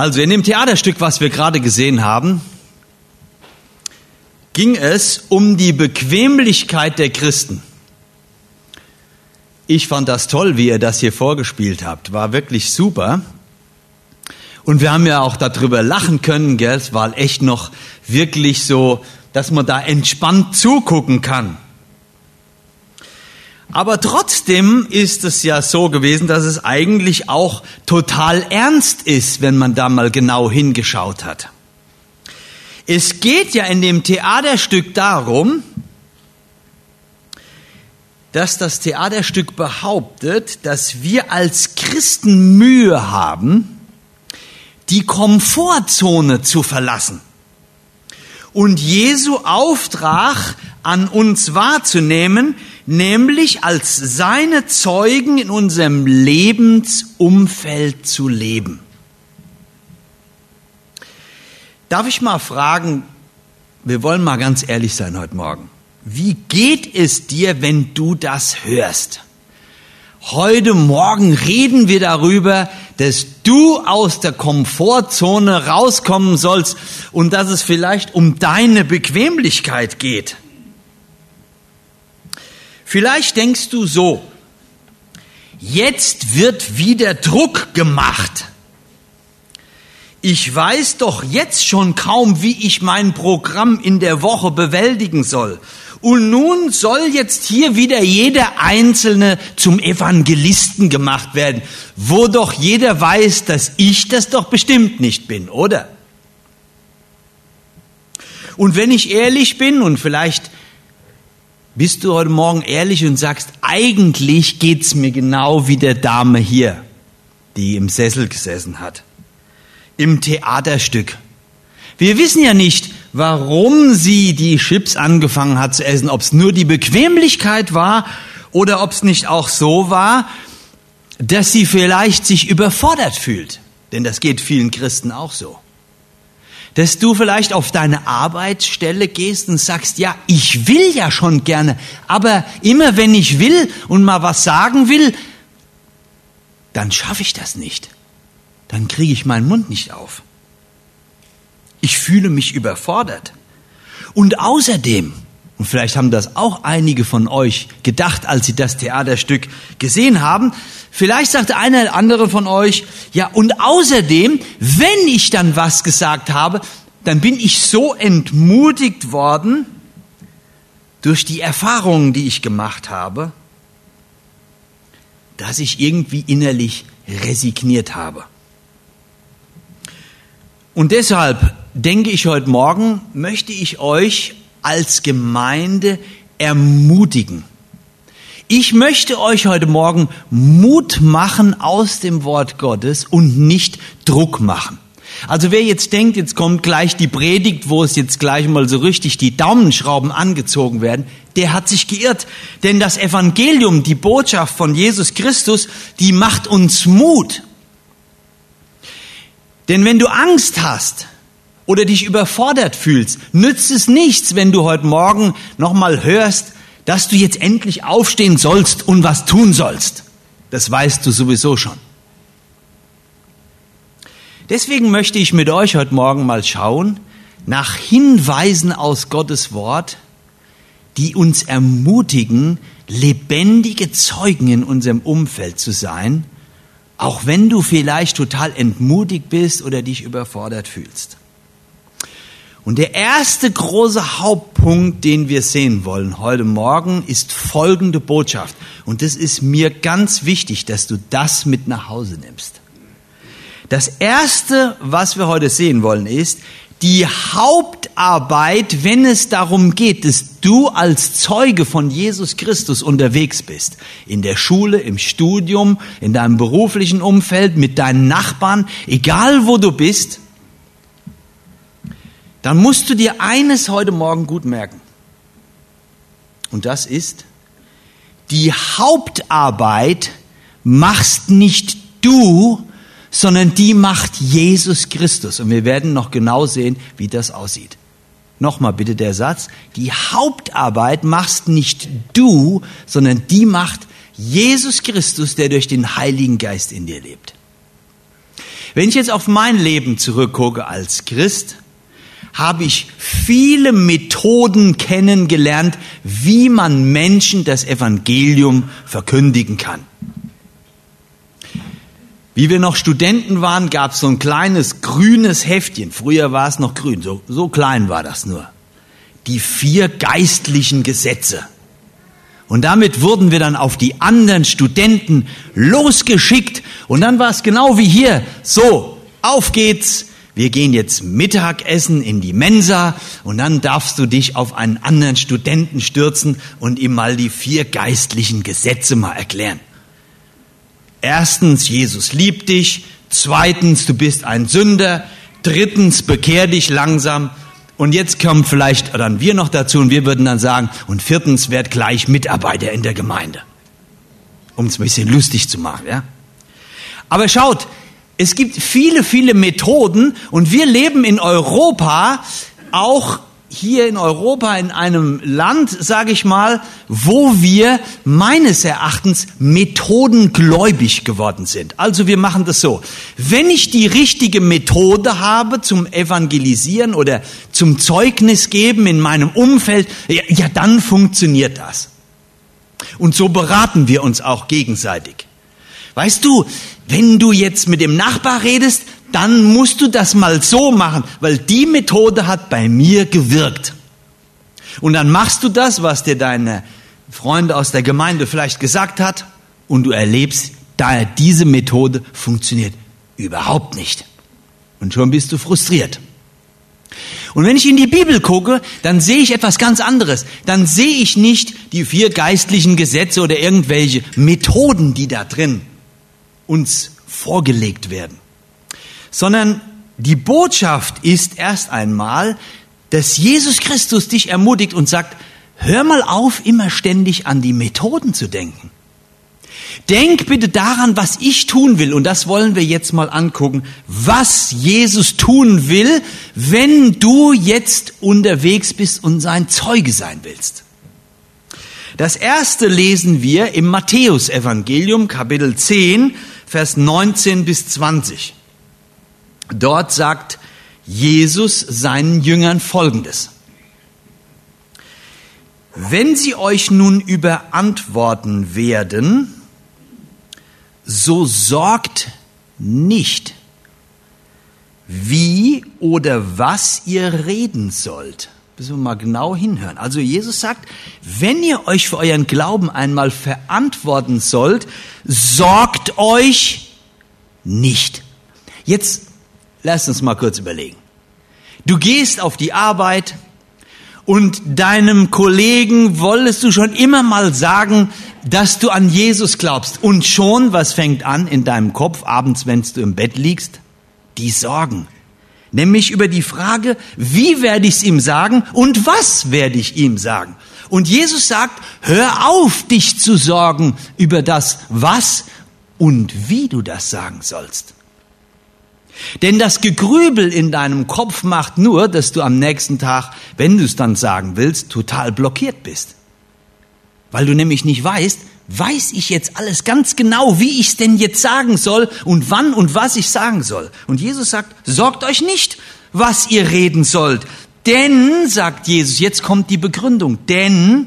Also in dem Theaterstück, was wir gerade gesehen haben, ging es um die Bequemlichkeit der Christen. Ich fand das toll, wie ihr das hier vorgespielt habt. War wirklich super. Und wir haben ja auch darüber lachen können, gell? Es war echt noch wirklich so, dass man da entspannt zugucken kann. Aber trotzdem ist es ja so gewesen, dass es eigentlich auch total ernst ist, wenn man da mal genau hingeschaut hat. Es geht ja in dem Theaterstück darum, dass das Theaterstück behauptet, dass wir als Christen Mühe haben, die Komfortzone zu verlassen und Jesu Auftrag an uns wahrzunehmen, nämlich als seine Zeugen in unserem Lebensumfeld zu leben. Darf ich mal fragen, wir wollen mal ganz ehrlich sein heute Morgen. Wie geht es dir, wenn du das hörst? Heute Morgen reden wir darüber, dass du aus der Komfortzone rauskommen sollst und dass es vielleicht um deine Bequemlichkeit geht. Vielleicht denkst du so, jetzt wird wieder Druck gemacht. Ich weiß doch jetzt schon kaum, wie ich mein Programm in der Woche bewältigen soll. Und nun soll jetzt hier wieder jeder Einzelne zum Evangelisten gemacht werden, wo doch jeder weiß, dass ich das doch bestimmt nicht bin, oder? Und wenn ich ehrlich bin, und vielleicht bist du heute Morgen ehrlich und sagst, eigentlich geht's mir genau wie der Dame hier, die im Sessel gesessen hat, im Theaterstück. Wir wissen ja nicht, warum sie die Chips angefangen hat zu essen, ob es nur die Bequemlichkeit war oder ob es nicht auch so war, dass sie vielleicht sich überfordert fühlt. Denn das geht vielen Christen auch so. Dass du vielleicht auf deine Arbeitsstelle gehst und sagst, ja, ich will ja schon gerne, aber immer wenn ich will und mal was sagen will, dann schaffe ich das nicht. Dann kriege ich meinen Mund nicht auf. Ich fühle mich überfordert. Und außerdem, und vielleicht haben das auch einige von euch gedacht, als sie das Theaterstück gesehen haben, vielleicht sagte einer oder andere von euch, ja, und außerdem, wenn ich dann was gesagt habe, dann bin ich so entmutigt worden durch die Erfahrungen, die ich gemacht habe, dass ich irgendwie innerlich resigniert habe. Und deshalb denke ich, heute Morgen möchte ich euch als Gemeinde ermutigen. Ich möchte euch heute Morgen Mut machen aus dem Wort Gottes und nicht Druck machen. Also wer jetzt denkt, jetzt kommt gleich die Predigt, wo es jetzt gleich mal so richtig die Daumenschrauben angezogen werden, der hat sich geirrt. Denn das Evangelium, die Botschaft von Jesus Christus, die macht uns Mut. Denn wenn du Angst hast oder dich überfordert fühlst, nützt es nichts, wenn du heute Morgen nochmal hörst, dass du jetzt endlich aufstehen sollst und was tun sollst. Das weißt du sowieso schon. Deswegen möchte ich mit euch heute Morgen mal schauen nach Hinweisen aus Gottes Wort, die uns ermutigen, lebendige Zeugen in unserem Umfeld zu sein, auch wenn du vielleicht total entmutigt bist oder dich überfordert fühlst. Und der erste große Hauptpunkt, den wir sehen wollen heute Morgen, ist folgende Botschaft. Und das ist mir ganz wichtig, dass du das mit nach Hause nimmst. Das erste, was wir heute sehen wollen, ist die Hauptarbeit, wenn es darum geht, dass du als Zeuge von Jesus Christus unterwegs bist. In der Schule, im Studium, in deinem beruflichen Umfeld, mit deinen Nachbarn, egal wo du bist, dann musst du dir eines heute Morgen gut merken. Und das ist, die Hauptarbeit machst nicht du, sondern die macht Jesus Christus. Und wir werden noch genau sehen, wie das aussieht. Nochmal bitte der Satz, die Hauptarbeit machst nicht du, sondern die macht Jesus Christus, der durch den Heiligen Geist in dir lebt. Wenn ich jetzt auf mein Leben zurückgucke als Christ, habe ich viele Methoden kennengelernt, wie man Menschen das Evangelium verkündigen kann. Wie wir noch Studenten waren, gab es so ein kleines grünes Heftchen. Früher war es noch grün, so klein war das nur. Die 4 geistlichen Gesetze. Und damit wurden wir dann auf die anderen Studenten losgeschickt. Und dann war es genau wie hier. So, auf geht's. Wir gehen jetzt Mittagessen in die Mensa. Und dann darfst du dich auf einen anderen Studenten stürzen und ihm mal die 4 geistlichen Gesetze mal erklären. 1. Jesus liebt dich. 2. du bist ein Sünder. 3. bekehr dich langsam. Und jetzt kommen vielleicht dann wir noch dazu und wir würden dann sagen, und 4. werd gleich Mitarbeiter in der Gemeinde. Um es ein bisschen lustig zu machen, ja. Aber schaut, es gibt viele, viele Methoden und wir leben in Europa, auch hier in Europa in einem Land, sage ich mal, wo wir meines Erachtens methodengläubig geworden sind. Also wir machen das so. Wenn ich die richtige Methode habe zum Evangelisieren oder zum Zeugnis geben in meinem Umfeld, ja dann funktioniert das. Und so beraten wir uns auch gegenseitig. Weißt du, wenn du jetzt mit dem Nachbar redest, dann musst du das mal so machen, weil die Methode hat bei mir gewirkt. Und dann machst du das, was dir deine Freunde aus der Gemeinde vielleicht gesagt hat, und du erlebst, diese Methode funktioniert überhaupt nicht. Und schon bist du frustriert. Und wenn ich in die Bibel gucke, dann sehe ich etwas ganz anderes. Dann sehe ich nicht die 4 geistlichen Gesetze oder irgendwelche Methoden, die da drin uns vorgelegt werden. Sondern die Botschaft ist erst einmal, dass Jesus Christus dich ermutigt und sagt, hör mal auf, immer ständig an die Methoden zu denken. Denk bitte daran, was ich tun will. Und das wollen wir jetzt mal angucken, was Jesus tun will, wenn du jetzt unterwegs bist und sein Zeuge sein willst. Das erste lesen wir im Matthäus-Evangelium, Kapitel 10, Vers 19 bis 20. Dort sagt Jesus seinen Jüngern Folgendes. Wenn sie euch nun überantworten werden, so sorgt nicht, wie oder was ihr reden sollt. Müssen wir mal genau hinhören. Also Jesus sagt, wenn ihr euch für euren Glauben einmal verantworten sollt, sorgt euch nicht. Jetzt lasst uns mal kurz überlegen. Du gehst auf die Arbeit und deinem Kollegen wolltest du schon immer mal sagen, dass du an Jesus glaubst. Und schon, was fängt an in deinem Kopf abends, wenn du im Bett liegst? Die Sorgen. Nämlich über die Frage, wie werde ich es ihm sagen und was werde ich ihm sagen? Und Jesus sagt, hör auf, dich zu sorgen über das, was und wie du das sagen sollst. Denn das Gegrübel in deinem Kopf macht nur, dass du am nächsten Tag, wenn du es dann sagen willst, total blockiert bist. Weil du nämlich nicht weißt, weiß ich jetzt alles ganz genau, wie ich es denn jetzt sagen soll und wann und was ich sagen soll. Und Jesus sagt, sorgt euch nicht, was ihr reden sollt. Denn, sagt Jesus, jetzt kommt die Begründung, denn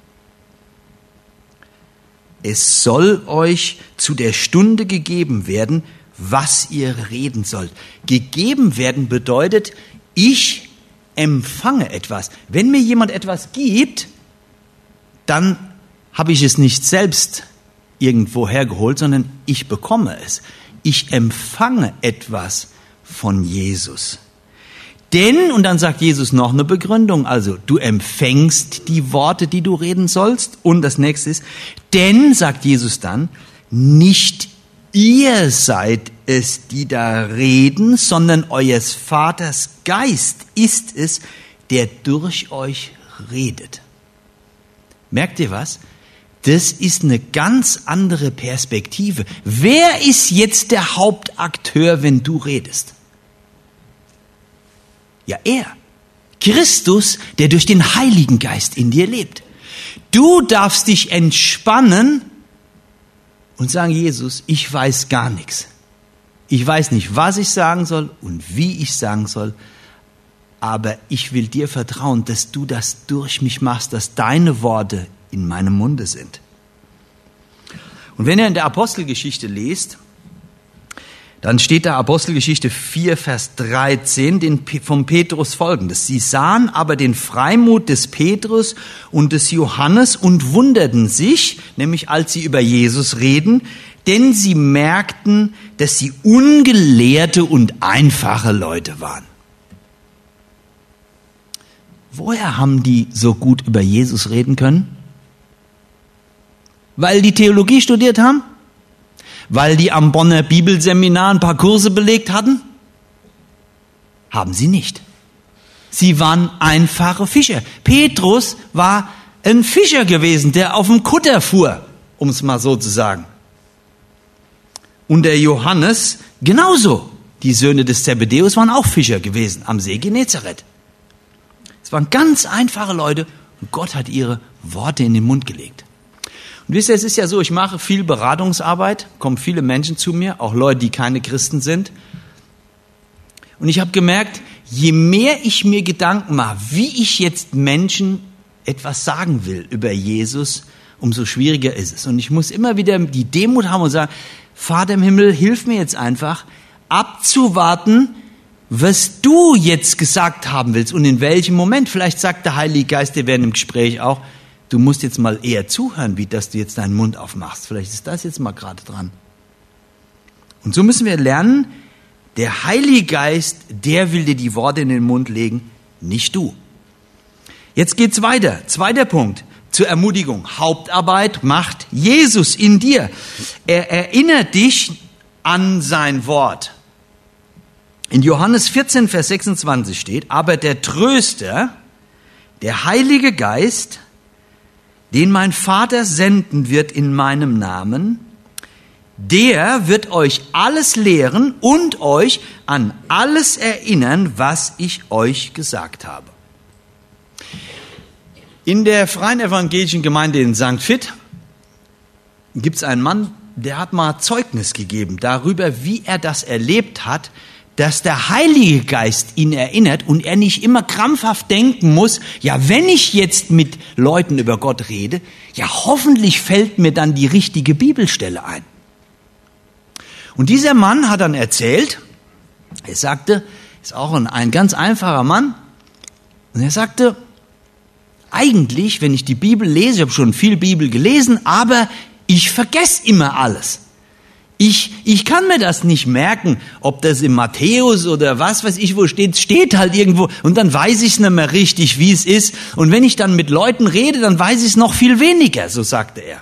es soll euch zu der Stunde gegeben werden, was ihr reden sollt. Gegeben werden bedeutet, ich empfange etwas. Wenn mir jemand etwas gibt, dann habe ich es nicht selbst irgendwo hergeholt, sondern ich bekomme es. Ich empfange etwas von Jesus. Denn, und dann sagt Jesus noch eine Begründung, also du empfängst die Worte, die du reden sollst. Und das nächste ist, denn, sagt Jesus dann, nicht ihr seid es, die da reden, sondern eures Vaters Geist ist es, der durch euch redet. Merkt ihr was? Das ist eine ganz andere Perspektive. Wer ist jetzt der Hauptakteur, wenn du redest? Ja, er. Christus, der durch den Heiligen Geist in dir lebt. Du darfst dich entspannen und sagen, Jesus, ich weiß gar nichts. Ich weiß nicht, was ich sagen soll und wie ich sagen soll, aber ich will dir vertrauen, dass du das durch mich machst, dass deine Worte in meinem Munde sind. Und wenn ihr in der Apostelgeschichte lest, dann steht da Apostelgeschichte 4, Vers 13 vom Petrus folgendes. Sie sahen aber den Freimut des Petrus und des Johannes und wunderten sich, nämlich als sie über Jesus reden, denn sie merkten, dass sie ungelehrte und einfache Leute waren. Woher haben die so gut über Jesus reden können? Weil die Theologie studiert haben? Weil die am Bonner Bibelseminar ein paar Kurse belegt hatten? Haben sie nicht. Sie waren einfache Fischer. Petrus war ein Fischer gewesen, der auf dem Kutter fuhr, um es mal so zu sagen. Und der Johannes genauso. Die Söhne des Zebedäus waren auch Fischer gewesen am See Genezareth. Es waren ganz einfache Leute und Gott hat ihre Worte in den Mund gelegt. Und wisst ihr, es ist ja so, ich mache viel Beratungsarbeit, kommen viele Menschen zu mir, auch Leute, die keine Christen sind. Und ich habe gemerkt, je mehr ich mir Gedanken mache, wie ich jetzt Menschen etwas sagen will über Jesus, umso schwieriger ist es. Und ich muss immer wieder die Demut haben und sagen, Vater im Himmel, hilf mir jetzt einfach, abzuwarten, was du jetzt gesagt haben willst und in welchem Moment. Vielleicht sagt der Heilige Geist dir während dem Gespräch auch, du musst jetzt mal eher zuhören, wie dass du jetzt deinen Mund aufmachst. Vielleicht ist das jetzt mal gerade dran. Und so müssen wir lernen, der Heilige Geist, der will dir die Worte in den Mund legen, nicht du. Jetzt geht's weiter. Zweiter Punkt zur Ermutigung. Hauptarbeit macht Jesus in dir. Er erinnert dich an sein Wort. In Johannes 14, Vers 26 steht, aber der Tröster, der Heilige Geist, den mein Vater senden wird in meinem Namen, der wird euch alles lehren und euch an alles erinnern, was ich euch gesagt habe. In der Freien Evangelischen Gemeinde in St. Vith gibt es einen Mann, der hat mal Zeugnis gegeben darüber, wie er das erlebt hat, dass der Heilige Geist ihn erinnert und er nicht immer krampfhaft denken muss, ja, wenn ich jetzt mit Leuten über Gott rede, ja, hoffentlich fällt mir dann die richtige Bibelstelle ein. Und dieser Mann hat dann erzählt, er sagte, ist auch ein ganz einfacher Mann, und er sagte, eigentlich, wenn ich die Bibel lese, ich habe schon viel Bibel gelesen, aber ich vergesse immer alles. Ich kann mir das nicht merken, ob das im Matthäus oder was weiß ich wo steht halt irgendwo und dann weiß ich es nicht mehr richtig, wie es ist. Und wenn ich dann mit Leuten rede, dann weiß ich es noch viel weniger, so sagte er.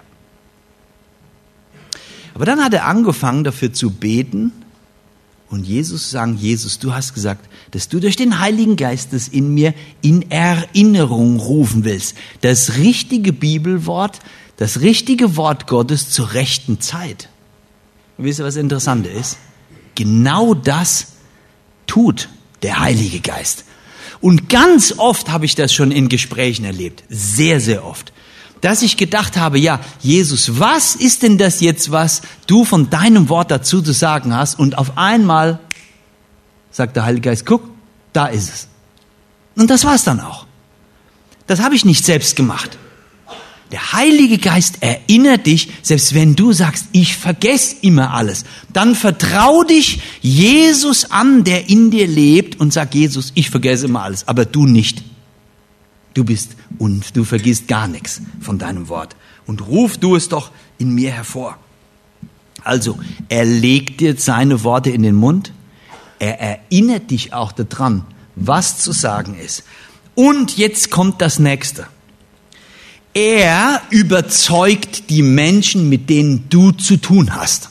Aber dann hat er angefangen dafür zu beten und Jesus zu sagen, Jesus, du hast gesagt, dass du durch den Heiligen Geist das in mir in Erinnerung rufen willst. Das richtige Bibelwort, das richtige Wort Gottes zur rechten Zeit. Und wisst ihr, was interessant ist? Genau das tut der Heilige Geist. Und ganz oft habe ich das schon in Gesprächen erlebt, sehr, sehr oft, dass ich gedacht habe, ja, Jesus, was ist denn das jetzt, was du von deinem Wort dazu zu sagen hast? Und auf einmal sagt der Heilige Geist, guck, da ist es. Und das war es dann auch. Das habe ich nicht selbst gemacht. Der Heilige Geist erinnert dich, selbst wenn du sagst, ich vergesse immer alles, dann vertrau dich Jesus an, der in dir lebt und sag, Jesus, ich vergesse immer alles, aber du nicht. Du bist und du vergisst gar nichts von deinem Wort. Und ruf du es doch in mir hervor. Also, er legt dir seine Worte in den Mund, er erinnert dich auch daran, was zu sagen ist. Und jetzt kommt das Nächste. Er überzeugt die Menschen, mit denen du zu tun hast.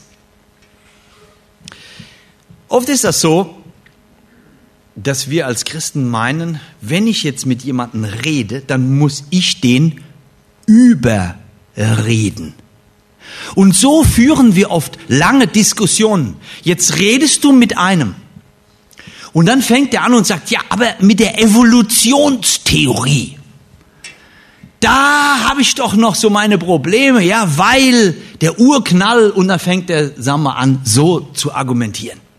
Oft ist das so, dass wir als Christen meinen, wenn ich jetzt mit jemandem rede, dann muss ich den überreden. Und so führen wir oft lange Diskussionen. Jetzt redest du mit einem. Und dann fängt er an und sagt, ja, aber mit der Evolutionstheorie, da habe ich doch noch so meine Probleme, ja, weil der Urknall, und dann fängt er, sagen wir an, so zu argumentieren.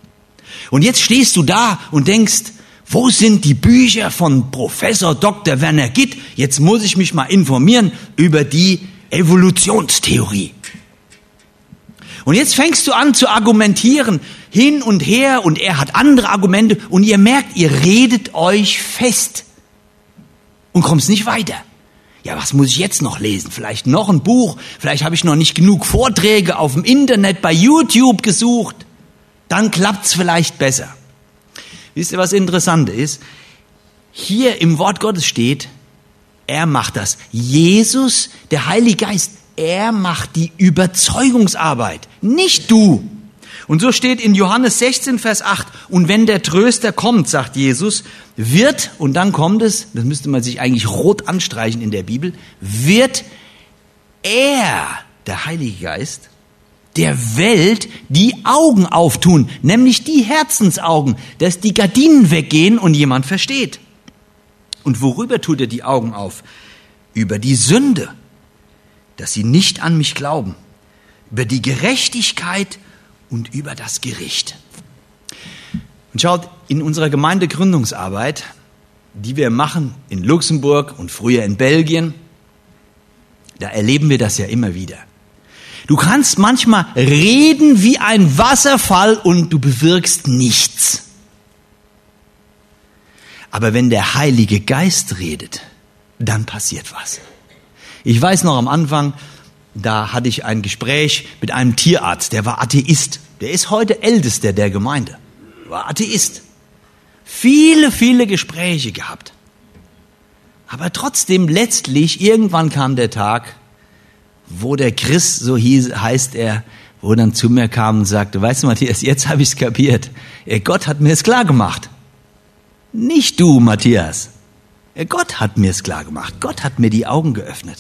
Und jetzt stehst du da und denkst, wo sind die Bücher von Professor Dr. Werner Gitt? Jetzt muss ich mich mal informieren über die Evolutionstheorie. Und jetzt fängst du an zu argumentieren, hin und her, und er hat andere Argumente, und ihr merkt, ihr redet euch fest und kommst nicht weiter. Ja, was muss ich jetzt noch lesen? Vielleicht noch ein Buch, vielleicht habe ich noch nicht genug Vorträge auf dem Internet, bei YouTube gesucht. Dann klappt's vielleicht besser. Wisst ihr, was interessant ist? Hier im Wort Gottes steht, er macht das. Jesus, der Heilige Geist, er macht die Überzeugungsarbeit, nicht du. Und so steht in Johannes 16, Vers 8, und wenn der Tröster kommt, sagt Jesus, wird, und dann kommt es, das müsste man sich eigentlich rot anstreichen in der Bibel, wird er, der Heilige Geist, der Welt die Augen auftun, nämlich die Herzensaugen, dass die Gardinen weggehen und jemand versteht. Und worüber tut er die Augen auf? Über die Sünde, dass sie nicht an mich glauben, über die Gerechtigkeit und über das Gericht. Und schaut, in unserer Gemeindegründungsarbeit, die wir machen in Luxemburg und früher in Belgien, da erleben wir das ja immer wieder. Du kannst manchmal reden wie ein Wasserfall und du bewirkst nichts. Aber wenn der Heilige Geist redet, dann passiert was. Ich weiß noch am Anfang, da hatte ich ein Gespräch mit einem Tierarzt, der war Atheist. Der ist heute Ältester der Gemeinde, war Atheist. Viele Gespräche gehabt. Aber trotzdem letztlich, irgendwann kam der Tag, wo der Chris, so heißt er, wo dann zu mir kam und sagte, weißt du Matthias, jetzt habe ich es kapiert. Gott hat mir es klar gemacht. Nicht du, Matthias. Gott hat mir es klar gemacht. Gott hat mir die Augen geöffnet.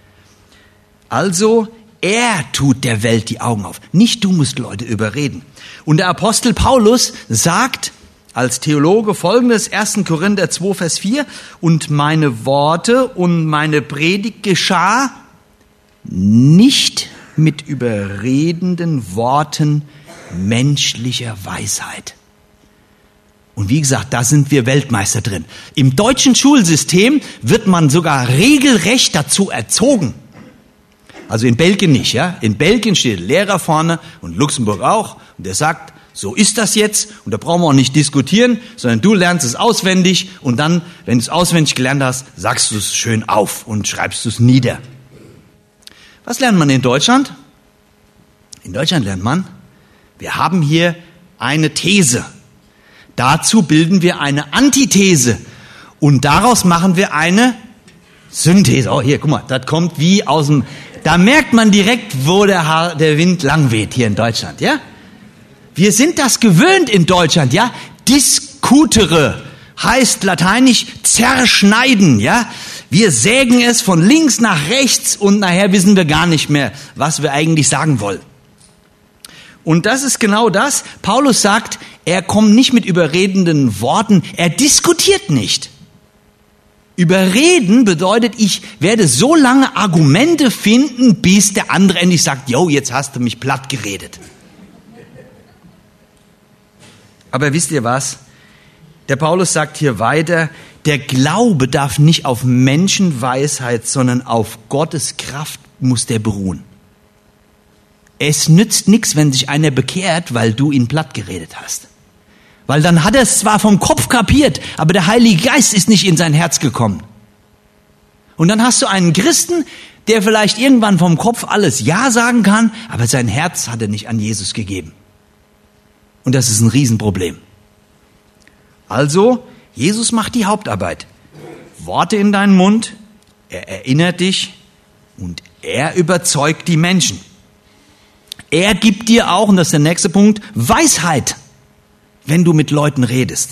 Also, er tut der Welt die Augen auf. Nicht du musst Leute überreden. Und der Apostel Paulus sagt als Theologe Folgendes, 1. Korinther 2, Vers 4, und meine Worte und meine Predigt geschah nicht mit überredenden Worten menschlicher Weisheit. Und wie gesagt, da sind wir Weltmeister drin. Im deutschen Schulsystem wird man sogar regelrecht dazu erzogen. Also in Belgien nicht, ja. In Belgien steht der Lehrer vorne und Luxemburg auch. Und der sagt, so ist das jetzt. Und da brauchen wir auch nicht diskutieren, sondern du lernst es auswendig. Und dann, wenn du es auswendig gelernt hast, sagst du es schön auf und schreibst es nieder. Was lernt man in Deutschland? In Deutschland lernt man, wir haben hier eine These. Dazu bilden wir eine Antithese. Und daraus machen wir eine Synthese. Oh, hier, guck mal, das kommt wie aus dem... Da merkt man direkt, wo der Wind lang weht hier in Deutschland, ja? Wir sind das gewöhnt in Deutschland, ja? Discutere heißt lateinisch zerschneiden, ja? Wir sägen es von links nach rechts und nachher wissen wir gar nicht mehr, was wir eigentlich sagen wollen. Und das ist genau das. Paulus sagt, er kommt nicht mit überredenden Worten, er diskutiert nicht. Überreden bedeutet, ich werde so lange Argumente finden, bis der andere endlich sagt, jo, jetzt hast du mich platt geredet. Aber wisst ihr was? Der Paulus sagt hier weiter, der Glaube darf nicht auf Menschenweisheit, sondern auf Gottes Kraft muss der beruhen. Es nützt nichts, wenn sich einer bekehrt, weil du ihn platt geredet hast. Weil dann hat er es zwar vom Kopf kapiert, aber der Heilige Geist ist nicht in sein Herz gekommen. Und dann hast du einen Christen, der vielleicht irgendwann vom Kopf alles Ja sagen kann, aber sein Herz hat er nicht an Jesus gegeben. Und das ist ein Riesenproblem. Also, Jesus macht die Hauptarbeit. Worte in deinen Mund, er erinnert dich und er überzeugt die Menschen. Er gibt dir auch, und das ist der nächste Punkt, Weisheit, wenn du mit Leuten redest.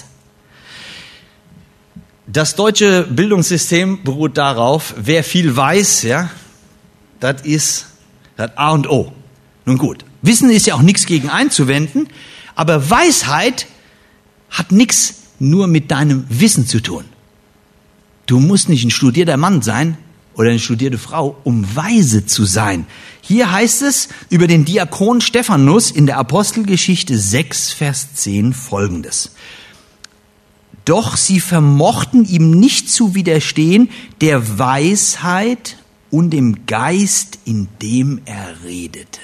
Das deutsche Bildungssystem beruht darauf, wer viel weiß, ja, das ist das A und O. Nun gut, Wissen ist ja auch nichts gegen einzuwenden, aber Weisheit hat nichts nur mit deinem Wissen zu tun. Du musst nicht ein studierter Mann sein, oder eine studierte Frau, um weise zu sein. Hier heißt es über den Diakon Stephanus in der Apostelgeschichte 6, Vers 10 Folgendes. Doch sie vermochten ihm nicht zu widerstehen, der Weisheit und dem Geist, in dem er redete.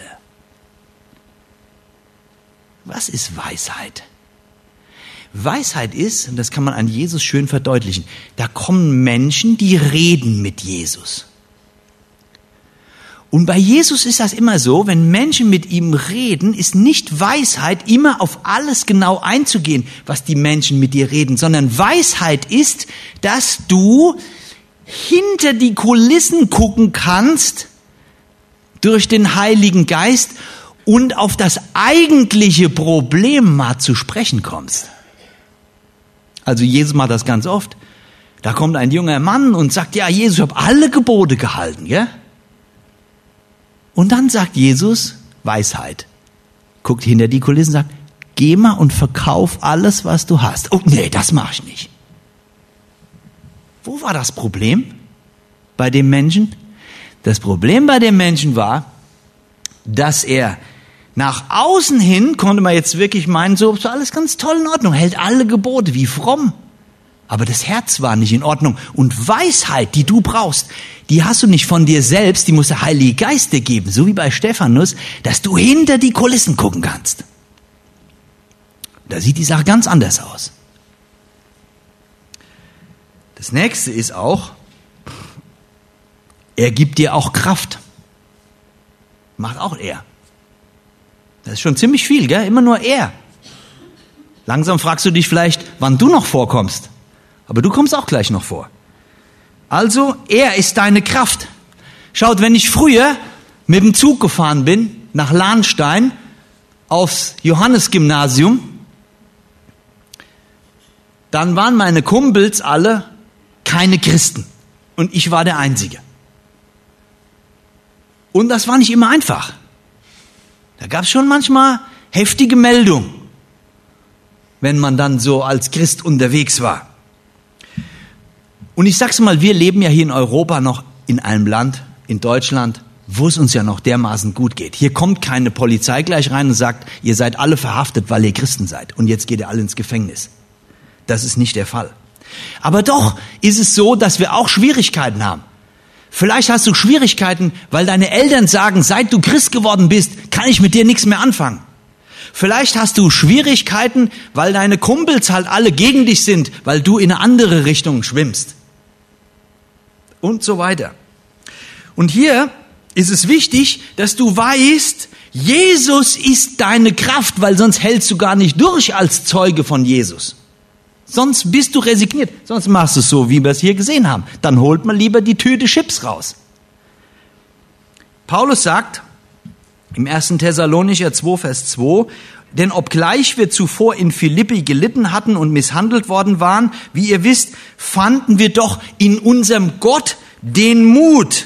Was ist Weisheit? Weisheit ist, und das kann man an Jesus schön verdeutlichen, da kommen Menschen, die reden mit Jesus. Und bei Jesus ist das immer so, wenn Menschen mit ihm reden, ist nicht Weisheit, immer auf alles genau einzugehen, was die Menschen mit dir reden, sondern Weisheit ist, dass du hinter die Kulissen gucken kannst durch den Heiligen Geist und auf das eigentliche Problem mal zu sprechen kommst. Also Jesus macht das ganz oft. Da kommt ein junger Mann und sagt, ja Jesus, ich habe alle Gebote gehalten, ja? Und dann sagt Jesus, Weisheit, guckt hinter die Kulissen und sagt, geh mal und verkauf alles, was du hast. Oh nee, das mach ich nicht. Wo war das Problem bei dem Menschen? Das Problem bei dem Menschen war, dass er nach außen hin, konnte man jetzt wirklich meinen, so ist alles ganz toll in Ordnung, hält alle Gebote, wie fromm. Aber das Herz war nicht in Ordnung. Und Weisheit, die du brauchst, die hast du nicht von dir selbst, die muss der Heilige Geist dir geben, so wie bei Stephanus, dass du hinter die Kulissen gucken kannst. Da sieht die Sache ganz anders aus. Das nächste ist auch, er gibt dir auch Kraft. Macht auch er. Das ist schon ziemlich viel, gell? Immer nur er. Langsam fragst du dich vielleicht, wann du noch vorkommst. Aber du kommst auch gleich noch vor. Also, er ist deine Kraft. Schaut, wenn ich früher mit dem Zug gefahren bin, nach Lahnstein, aufs Johannesgymnasium, dann waren meine Kumpels alle keine Christen. Und ich war der Einzige. Und das war nicht immer einfach. Da gab es schon manchmal heftige Meldungen, wenn man dann so als Christ unterwegs war. Und ich sag's mal, wir leben ja hier in Europa noch in einem Land, in Deutschland, wo es uns ja noch dermaßen gut geht. Hier kommt keine Polizei gleich rein und sagt, ihr seid alle verhaftet, weil ihr Christen seid. Und jetzt geht ihr alle ins Gefängnis. Das ist nicht der Fall. Aber doch ist es so, dass wir auch Schwierigkeiten haben. Vielleicht hast du Schwierigkeiten, weil deine Eltern sagen, seit du Christ geworden bist, kann ich mit dir nichts mehr anfangen. Vielleicht hast du Schwierigkeiten, weil deine Kumpels halt alle gegen dich sind, weil du in eine andere Richtung schwimmst. Und so weiter. Und hier ist es wichtig, dass du weißt, Jesus ist deine Kraft, weil sonst hältst du gar nicht durch als Zeuge von Jesus. Sonst bist du resigniert. Sonst machst du es so, wie wir es hier gesehen haben. Dann holt man lieber die Tüte Chips raus. Paulus sagt im 1. Thessalonicher 2, Vers 2, denn obgleich wir zuvor in Philippi gelitten hatten und misshandelt worden waren, wie ihr wisst, fanden wir doch in unserem Gott den Mut.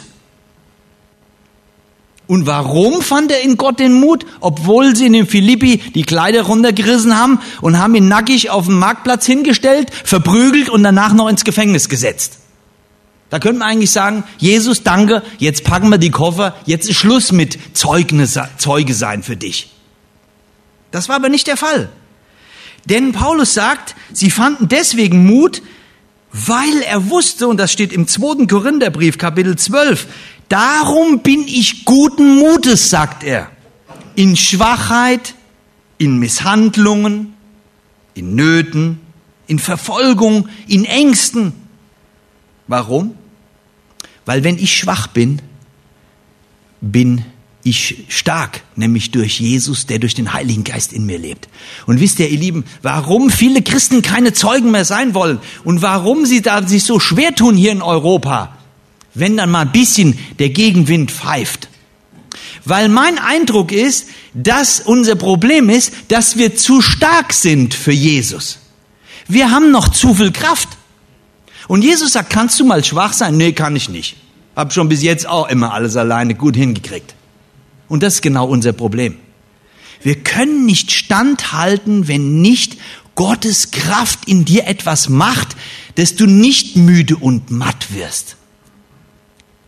Und warum fand er in Gott den Mut? Obwohl sie in den Philippi die Kleider runtergerissen haben und haben ihn nackig auf dem Marktplatz hingestellt, verprügelt und danach noch ins Gefängnis gesetzt. Da könnte man eigentlich sagen, Jesus, danke, jetzt packen wir die Koffer, jetzt ist Schluss mit Zeuge sein für dich. Das war aber nicht der Fall. Denn Paulus sagt, sie fanden deswegen Mut, weil er wusste, und das steht im 2. Korintherbrief, Kapitel 12, darum bin ich guten Mutes, sagt er, in Schwachheit, in Misshandlungen, in Nöten, in Verfolgung, in Ängsten. Warum? Weil wenn ich schwach bin, bin ich stark, nämlich durch Jesus, der durch den Heiligen Geist in mir lebt. Und wisst ihr, ihr Lieben, warum viele Christen keine Zeugen mehr sein wollen und warum sie da sich so schwer tun hier in Europa, wenn dann mal ein bisschen der Gegenwind pfeift? Weil mein Eindruck ist, dass unser Problem ist, dass wir zu stark sind für Jesus. Wir haben noch zu viel Kraft. Und Jesus sagt, kannst du mal schwach sein? Nee, kann ich nicht. Hab schon bis jetzt auch immer alles alleine gut hingekriegt. Und das ist genau unser Problem. Wir können nicht standhalten, wenn nicht Gottes Kraft in dir etwas macht, dass du nicht müde und matt wirst.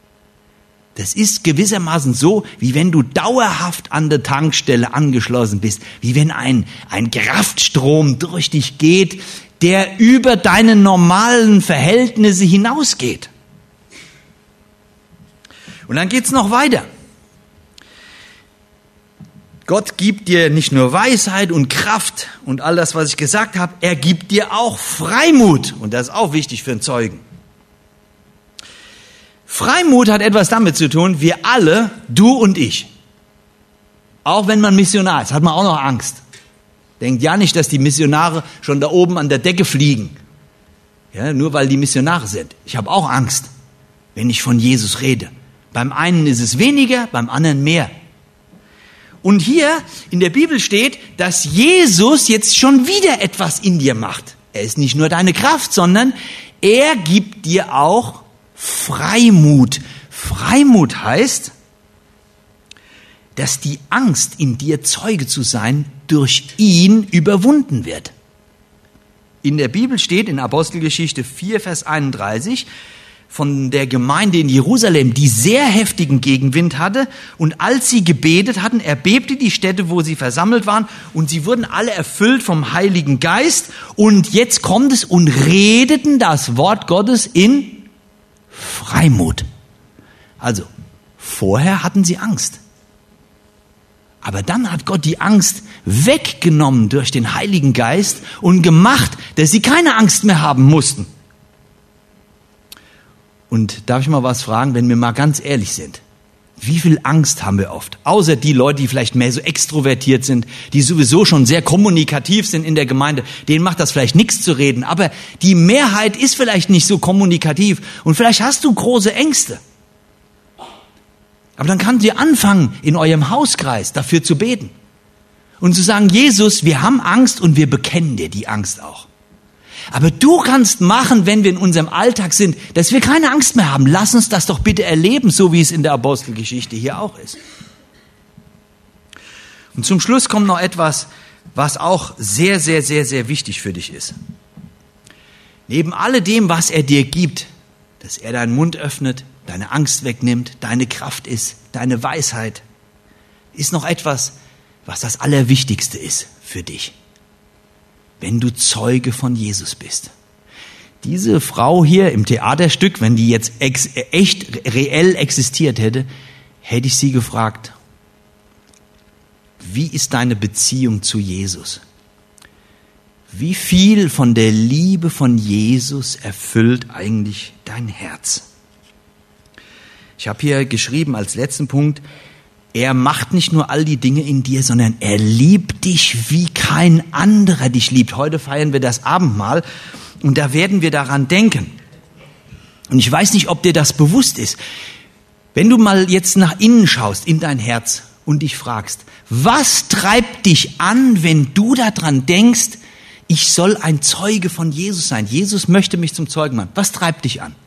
Das ist gewissermaßen so, wie wenn du dauerhaft an der Tankstelle angeschlossen bist, wie wenn ein Kraftstrom durch dich geht, der über deine normalen Verhältnisse hinausgeht. Und dann geht's noch weiter. Gott gibt dir nicht nur Weisheit und Kraft und all das, was ich gesagt habe, er gibt dir auch Freimut. Und das ist auch wichtig für einen Zeugen. Freimut hat etwas damit zu tun, wir alle, du und ich. Auch wenn man Missionar ist, hat man auch noch Angst. Denkt ja nicht, dass die Missionare schon da oben an der Decke fliegen. Ja, nur weil die Missionare sind. Ich habe auch Angst, wenn ich von Jesus rede. Beim einen ist es weniger, beim anderen mehr. Und hier in der Bibel steht, dass Jesus jetzt schon wieder etwas in dir macht. Er ist nicht nur deine Kraft, sondern er gibt dir auch Freimut. Freimut heißt, dass die Angst in dir, Zeuge zu sein, durch ihn überwunden wird. In der Bibel steht in Apostelgeschichte 4, Vers 31, von der Gemeinde in Jerusalem, die sehr heftigen Gegenwind hatte. Und als sie gebetet hatten, erbebte die Stätte, wo sie versammelt waren. Und sie wurden alle erfüllt vom Heiligen Geist. Und jetzt kommt es und redeten das Wort Gottes in Freimut. Also, vorher hatten sie Angst. Aber dann hat Gott die Angst weggenommen durch den Heiligen Geist und gemacht, dass sie keine Angst mehr haben mussten. Und darf ich mal was fragen, wenn wir mal ganz ehrlich sind? Wie viel Angst haben wir oft? Außer die Leute, die vielleicht mehr so extrovertiert sind, die sowieso schon sehr kommunikativ sind in der Gemeinde, denen macht das vielleicht nichts zu reden. Aber die Mehrheit ist vielleicht nicht so kommunikativ und vielleicht hast du große Ängste. Aber dann kannst ihr anfangen, in eurem Hauskreis dafür zu beten und zu sagen, Jesus, wir haben Angst und wir bekennen dir die Angst auch. Aber du kannst machen, wenn wir in unserem Alltag sind, dass wir keine Angst mehr haben. Lass uns das doch bitte erleben, so wie es in der Apostelgeschichte hier auch ist. Und zum Schluss kommt noch etwas, was auch sehr, sehr, sehr, sehr wichtig für dich ist. Neben alledem, was er dir gibt, dass er deinen Mund öffnet, deine Angst wegnimmt, deine Kraft ist, deine Weisheit, ist noch etwas, was das Allerwichtigste ist für dich. Wenn du Zeuge von Jesus bist. Diese Frau hier im Theaterstück, wenn die jetzt echt reell existiert hätte, hätte ich sie gefragt, wie ist deine Beziehung zu Jesus? Wie viel von der Liebe von Jesus erfüllt eigentlich dein Herz? Ich habe hier geschrieben als letzten Punkt, er macht nicht nur all die Dinge in dir, sondern er liebt dich, wie kein anderer dich liebt. Heute feiern wir das Abendmahl und da werden wir daran denken. Und ich weiß nicht, ob dir das bewusst ist. Wenn du mal jetzt nach innen schaust, in dein Herz und dich fragst, was treibt dich an, wenn du daran denkst, ich soll ein Zeuge von Jesus sein. Jesus möchte mich zum Zeugen machen. Was treibt dich an?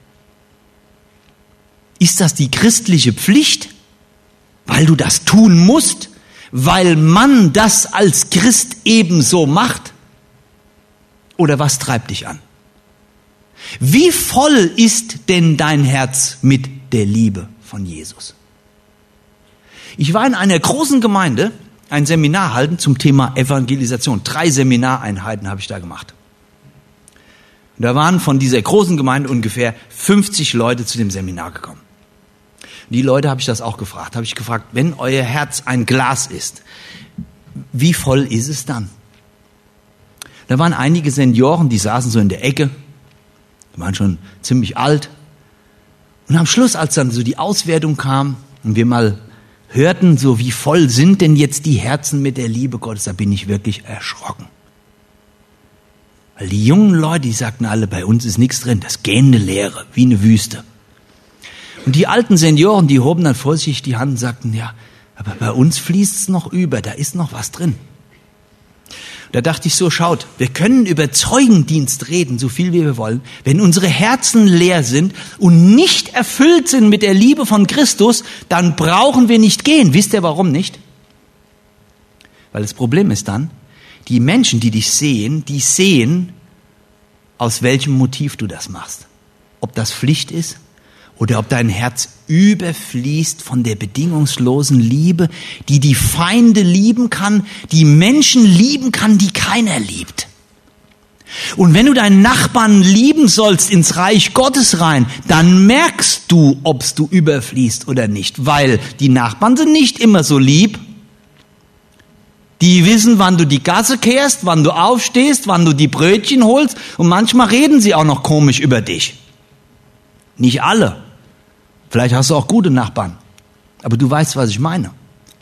Ist das die christliche Pflicht? Weil du das tun musst, weil man das als Christ ebenso macht? Oder was treibt dich an? Wie voll ist denn dein Herz mit der Liebe von Jesus? Ich war in einer großen Gemeinde ein Seminar halten zum Thema Evangelisation. 3 Seminareinheiten habe ich da gemacht. Und da waren von dieser großen Gemeinde ungefähr 50 Leute zu dem Seminar gekommen. Die Leute habe ich das auch gefragt. Habe ich gefragt, wenn euer Herz ein Glas ist, wie voll ist es dann? Da waren einige Senioren, die saßen so in der Ecke, die waren schon ziemlich alt. Und am Schluss, als dann so die Auswertung kam und wir mal hörten, so wie voll sind denn jetzt die Herzen mit der Liebe Gottes, da bin ich wirklich erschrocken. Weil die jungen Leute, die sagten alle, bei uns ist nichts drin, das gähnende Leere, wie eine Wüste. Und die alten Senioren, die hoben dann vorsichtig die Hand und sagten, ja, aber bei uns fließt es noch über, da ist noch was drin. Da dachte ich so, schaut, wir können über Zeugendienst reden, so viel wie wir wollen. Wenn unsere Herzen leer sind und nicht erfüllt sind mit der Liebe von Christus, dann brauchen wir nicht gehen. Wisst ihr warum nicht? Weil das Problem ist dann, die Menschen, die dich sehen, die sehen, aus welchem Motiv du das machst. Ob das Pflicht ist oder ob dein Herz überfließt von der bedingungslosen Liebe, die die Feinde lieben kann, die Menschen lieben kann, die keiner liebt. Und wenn du deinen Nachbarn lieben sollst ins Reich Gottes rein, dann merkst du, ob du überfließt oder nicht, weil die Nachbarn sind nicht immer so lieb. Die wissen, wann du die Gasse kehrst, wann du aufstehst, wann du die Brötchen holst und manchmal reden sie auch noch komisch über dich. Nicht alle. Vielleicht hast du auch gute Nachbarn, aber du weißt, was ich meine.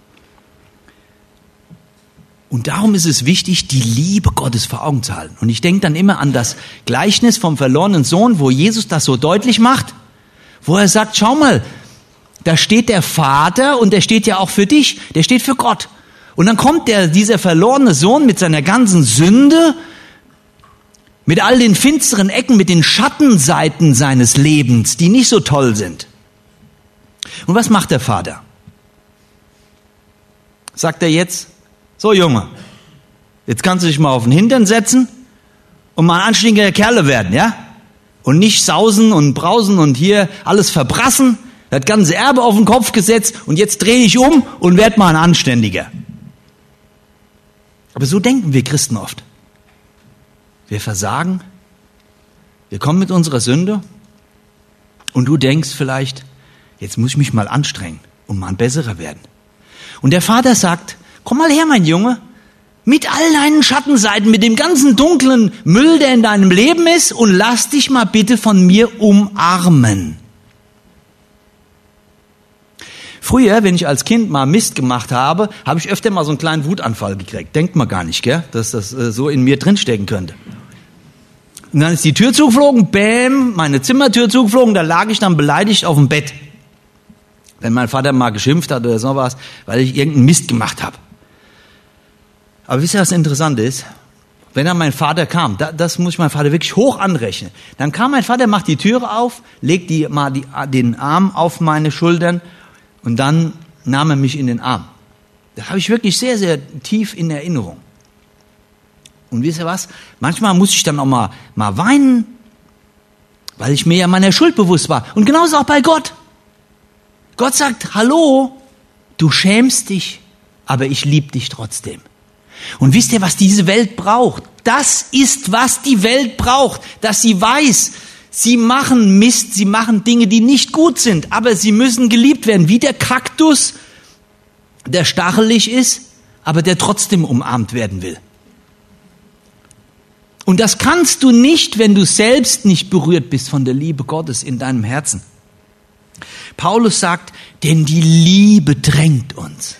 Und darum ist es wichtig, die Liebe Gottes vor Augen zu halten. Und ich denke dann immer an das Gleichnis vom verlorenen Sohn, wo Jesus das so deutlich macht, wo er sagt, schau mal, da steht der Vater und der steht ja auch für dich, der steht für Gott. Und dann kommt dieser verlorene Sohn mit seiner ganzen Sünde, mit all den finsteren Ecken, mit den Schattenseiten seines Lebens, die nicht so toll sind. Und was macht der Vater? Sagt er jetzt, so Junge, jetzt kannst du dich mal auf den Hintern setzen und mal ein anständiger Kerle werden, ja? Und nicht sausen und brausen und hier alles verbrassen, das ganze Erbe auf den Kopf gesetzt und jetzt drehe ich um und werde mal ein Anständiger. Aber so denken wir Christen oft. Wir versagen, wir kommen mit unserer Sünde und du denkst vielleicht, jetzt muss ich mich mal anstrengen und mal ein Besserer werden. Und der Vater sagt, komm mal her, mein Junge, mit all deinen Schattenseiten, mit dem ganzen dunklen Müll, der in deinem Leben ist, und lass dich mal bitte von mir umarmen. Früher, wenn ich als Kind mal Mist gemacht habe, habe ich öfter mal so einen kleinen Wutanfall gekriegt. Denkt man gar nicht, gell, dass das so in mir drinstecken könnte. Und dann ist die Tür zugeflogen, bäm, meine Zimmertür zugeflogen, da lag ich dann beleidigt auf dem Bett. Wenn mein Vater mal geschimpft hat oder sowas, weil ich irgendeinen Mist gemacht habe. Aber wisst ihr, was interessant ist? Wenn dann mein Vater kam, das muss ich meinem Vater wirklich hoch anrechnen. Dann kam mein Vater, macht die Türe auf, legt den Arm auf meine Schultern und dann nahm er mich in den Arm. Das habe ich wirklich sehr, sehr tief in Erinnerung. Und wisst ihr was? Manchmal muss ich dann auch mal weinen, weil ich mir ja meiner Schuld bewusst war. Und genauso auch bei Gott. Gott sagt, hallo, du schämst dich, aber ich liebe dich trotzdem. Und wisst ihr, was diese Welt braucht? Das ist, was die Welt braucht, dass sie weiß, sie machen Mist, sie machen Dinge, die nicht gut sind, aber sie müssen geliebt werden, wie der Kaktus, der stachelig ist, aber der trotzdem umarmt werden will. Und das kannst du nicht, wenn du selbst nicht berührt bist von der Liebe Gottes in deinem Herzen. Paulus sagt, denn die Liebe drängt uns.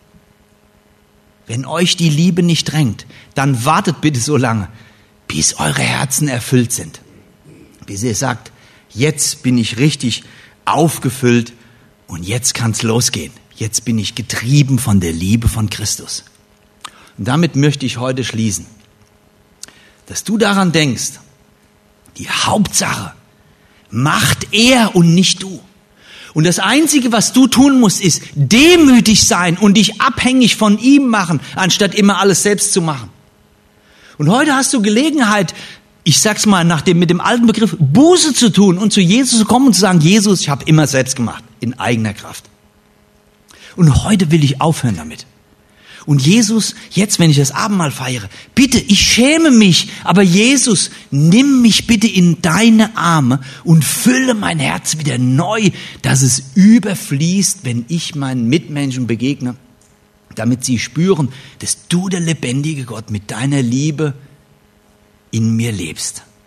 Wenn euch die Liebe nicht drängt, dann wartet bitte so lange, bis eure Herzen erfüllt sind. Bis ihr sagt, jetzt bin ich richtig aufgefüllt und jetzt kann's losgehen. Jetzt bin ich getrieben von der Liebe von Christus. Und damit möchte ich heute schließen, dass du daran denkst, die Hauptsache macht er und nicht du. Und das Einzige, was du tun musst, ist demütig sein und dich abhängig von ihm machen, anstatt immer alles selbst zu machen. Und heute hast du Gelegenheit, ich sag's mal mit dem alten Begriff, Buße zu tun und zu Jesus zu kommen und zu sagen, Jesus, ich habe immer selbst gemacht, in eigener Kraft. Und heute will ich aufhören damit. Und Jesus, jetzt, wenn ich das Abendmahl feiere, bitte, ich schäme mich, aber Jesus, nimm mich bitte in deine Arme und fülle mein Herz wieder neu, dass es überfließt, wenn ich meinen Mitmenschen begegne, damit sie spüren, dass du, der lebendige Gott, mit deiner Liebe in mir lebst.